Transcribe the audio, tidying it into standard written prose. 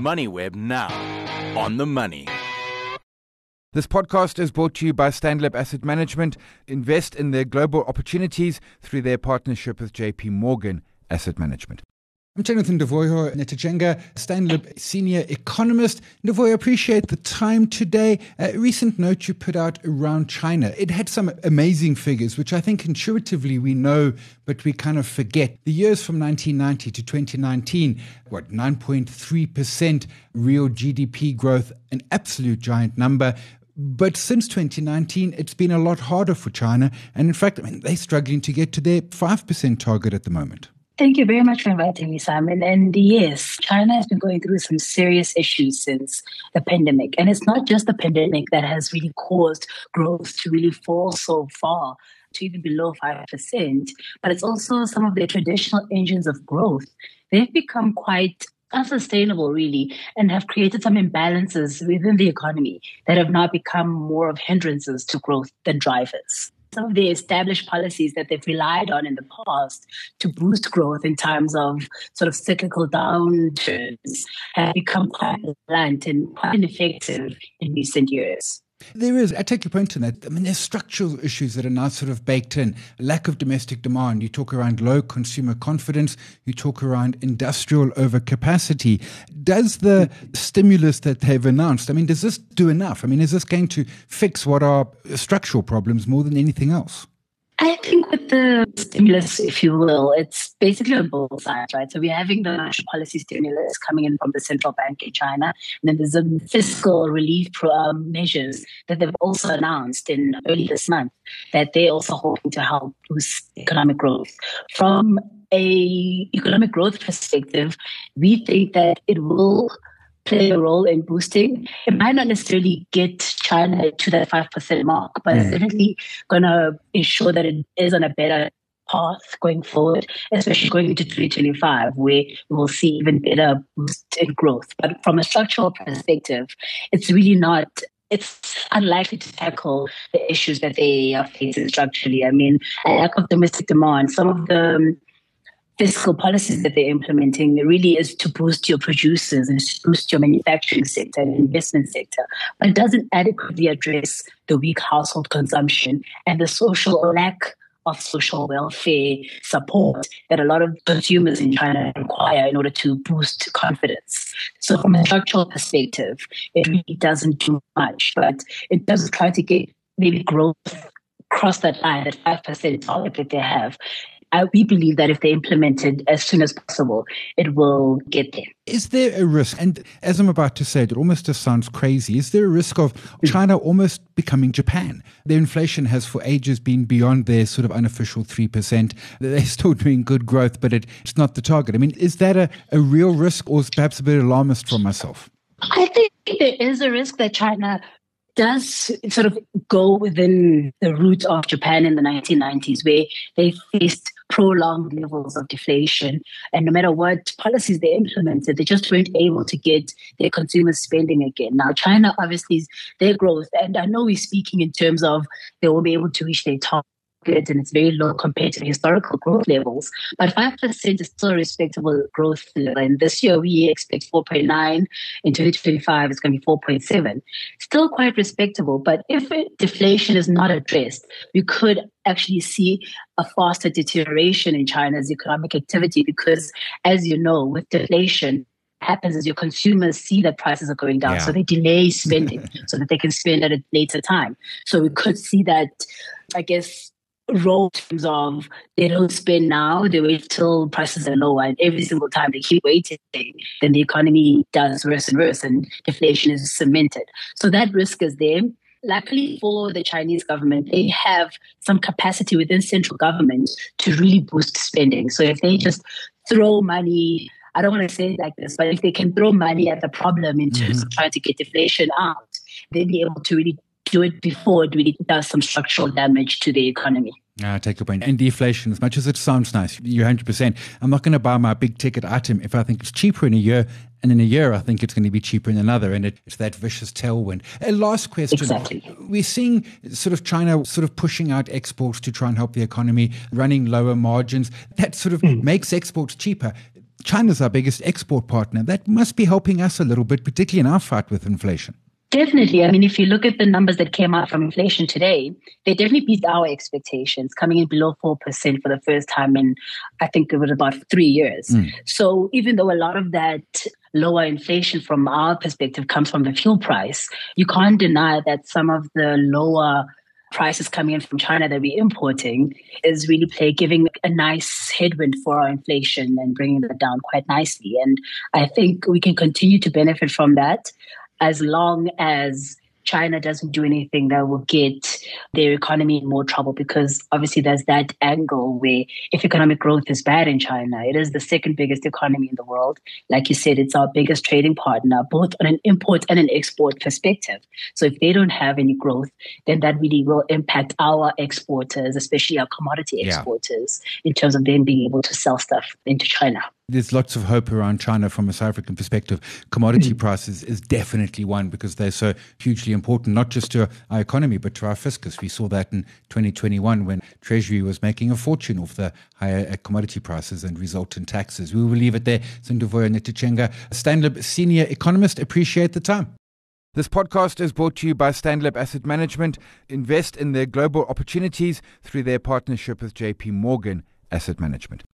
MoneyWeb now. On the money. This podcast is brought to you by Stanlib Asset Management. Invest in their global opportunities through their partnership with JP Morgan Asset Management. I'm Jonathan Devoyo Netajenga, Stanlib Senior Economist. Devoyo, appreciate the time today. A recent note you put out around China. It had some amazing figures, which I think intuitively we know, but we kind of forget. The years from 1990 to 2019, 9.3% real GDP growth, an absolute giant number. But since 2019, it's been a lot harder for China. And in fact, they're struggling to get to their 5% target at the moment. Thank you very much for inviting me, Simon. And yes, China has been going through some serious issues since the pandemic. And it's not just the pandemic that has really caused growth to really fall so far, to even below 5%, but it's also some of their traditional engines of growth. They've become quite unsustainable, really, and have created some imbalances within the economy that have now become more of hindrances to growth than drivers. Some of the established policies that they've relied on in the past to boost growth in times of sort of cyclical downturns have become quite blunt and quite ineffective in recent years. There is, I take your point on that. There's structural issues that are now sort of baked in. Lack of domestic demand. You talk around low consumer confidence. You talk around industrial overcapacity. Does the stimulus that they've announced, does this do enough? Is this going to fix what are structural problems more than anything else? I think with the stimulus, if you will, it's basically on both sides, right? So we're having the national policy stimulus coming in from the central bank in China, and then there's some fiscal relief measures that they've also announced in early this month that they're also hoping to help boost economic growth. From a economic growth perspective, we think that it will play a role in boosting. It might not necessarily get China to that 5% mark, but it's definitely going to ensure that it is on a better path going forward, especially going into 2025, where we will see even better boost in growth. But from a structural perspective, it's really not. It's unlikely to tackle the issues that they are facing structurally. A lack of domestic demand, some of the fiscal policies that they're implementing really is to boost your producers and to boost your manufacturing sector and investment sector, but it doesn't adequately address the weak household consumption and the social lack of social welfare support that a lot of consumers in China require in order to boost confidence. So from a structural perspective, it really doesn't do much, but in terms of trying to get maybe growth across that line, that 5% target that they have, we believe that if they implement it as soon as possible, it will get there. Is there a risk, and as I'm about to say, it almost just sounds crazy, is there a risk of China almost becoming Japan? Their inflation has for ages been beyond their sort of unofficial 3%. They're still doing good growth, but it's not the target. Is that a real risk, or is perhaps a bit alarmist from myself? I think there is a risk that China does sort of go within the route of Japan in the 1990s, where they faced prolonged levels of deflation. And no matter what policies they implemented, they just weren't able to get their consumers spending again. Now, China, obviously, their growth, and I know we're speaking in terms of they won't be able to reach their target, and it's very low compared to the historical growth levels. But 5% is still a respectable growth level. And this year we expect 4.9. In 2025, it's going to be 4.7. Still quite respectable. But if deflation is not addressed, we could actually see a faster deterioration in China's economic activity because, as you know, with deflation, happens is your consumers see that prices are going down, so they delay spending so that they can spend at a later time. So we could see that, role in terms of they don't spend now, they wait till prices are lower, and every single time they keep waiting, then the economy does worse and worse and deflation is cemented. So that risk is there. Luckily for the Chinese government, they have some capacity within central government to really boost spending. So if they just throw money, I don't want to say it like this, but if they can throw money at the problem in terms of trying to get deflation out, they'll be able to really do it before it really does some structural damage to the economy. I take your point. And deflation, as much as it sounds nice, you're 100%. I'm not going to buy my big ticket item if I think it's cheaper in a year, and in a year I think it's going to be cheaper in another, and it's that vicious tailwind. A last question. Exactly. We're seeing sort of China sort of pushing out exports to try and help the economy, running lower margins. That sort of makes exports cheaper. China's our biggest export partner. That must be helping us a little bit, particularly in our fight with inflation. Definitely. I mean, if you look at the numbers that came out from inflation today, they definitely beat our expectations, coming in below 4% for the first time in, I think it was about 3 years. So even though a lot of that lower inflation from our perspective comes from the fuel price, you can't deny that some of the lower prices coming in from China that we're importing is really giving a nice headwind for our inflation and bringing that down quite nicely. And I think we can continue to benefit from that as long as China doesn't do anything that will get their economy in more trouble, because obviously there's that angle where if economic growth is bad in China, it is the second biggest economy in the world. Like you said, it's our biggest trading partner, both on an import and an export perspective. So if they don't have any growth, then that really will impact our exporters, especially our commodity exporters, in terms of them being able to sell stuff into China. There's lots of hope around China from a South African perspective. Commodity prices is definitely one because they're so hugely important, not just to our economy, but to our fiscus. We saw that in 2021 when Treasury was making a fortune off the higher commodity prices and resultant taxes. We will leave it there. Sinduvoyo Netitshega, Stanlib Senior Economist. Appreciate the time. This podcast is brought to you by Stanlib Asset Management. Invest in their global opportunities through their partnership with JP Morgan Asset Management.